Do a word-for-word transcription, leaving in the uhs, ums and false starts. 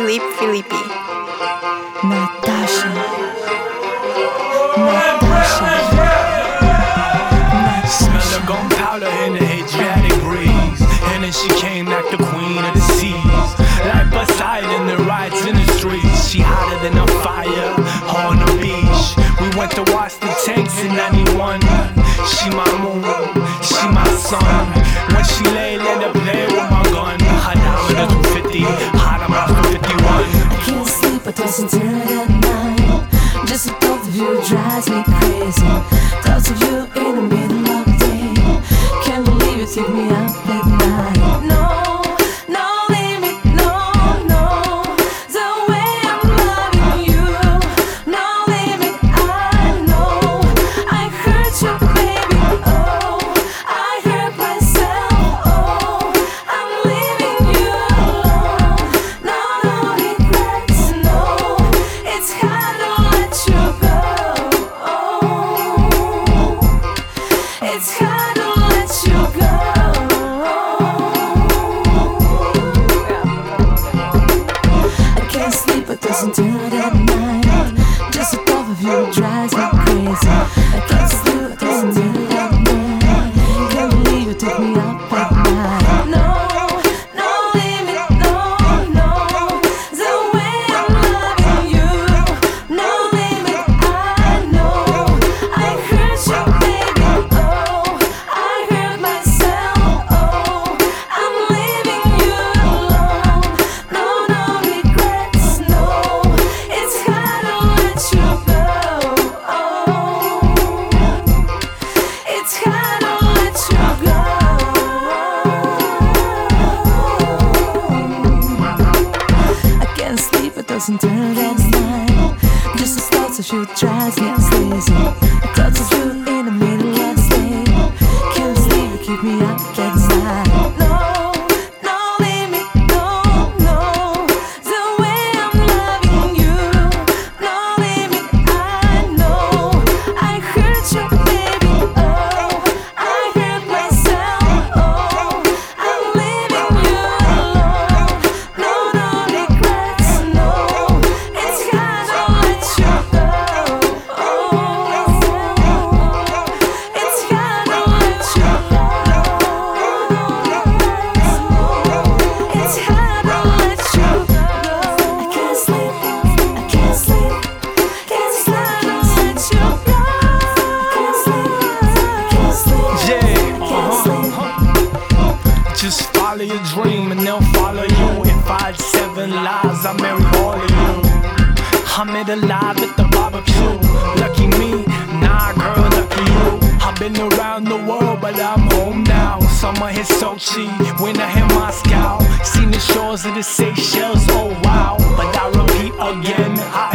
Philippe Filippi. Natasha, Natasha, Smell the gunpowder in the Adriatic breeze, and then she came like the queen of the seas. Like Poseidon that rides in the streets, she hotter than a fire on the beach. We went to watch the tanks in ninety-one. She my moon, she my sun. When she lay, let her play with my gun. Her diameter two fifty, hot I'm out for fifty-one. I can't sleep, I toss and turn at night. Just the thought of you drives me crazy. Thoughts of you in the middle of the day. Can't believe you take me out at night. No, no limit, no, no. The way I'm loving you, no limit, I know. I hurt you, baby, oh. I hurt myself, oh. I'm leaving you alone. No, no regrets, no. It's hard to let you go. It's hard to let you go. I can't sleep, it doesn't turn at night. Just the thought of you drives me crazy. I can't sleep, it doesn't turn at night. Can't believe you took me up at night. No, no limit, no, no. The way I'm loving you, no limit, I know. I hurt you, baby, oh. I hurt myself, oh. I'm leaving you alone. No, no regrets, no. It's hard to let you go. It's hard to let you go. I can't sleep, it doesn't turn at night. Just the thoughts of you drives me crazy. Thoughts of you in the middle of the day. Can't sleep, you keep me up at night. No, no limit, no, no. The way I'm loving you, no limit, I know. I hurt you, baby, oh. I hurt myself, oh. I'm leaving you alone. No, no regrets, no. It's hard to let you go. It's hard to let you go. It's hard to let you go. I can't sleep, I can't sleep, can't sleep, can't let you go. I can't sleep, I can't sleep, Yeah, I can't sleep. uh-huh. Just follow your dream and they'll follow you. If I had seven lives, I'd marry all of you. I'm it alive at the barbecue. Lucky me, nah girl, lucky you. I've been around the world, but I'm home now. Summer hit Sochi, winter hit Moscow. Seen the shores of the Seychelles, oh wow. But I repeat again, I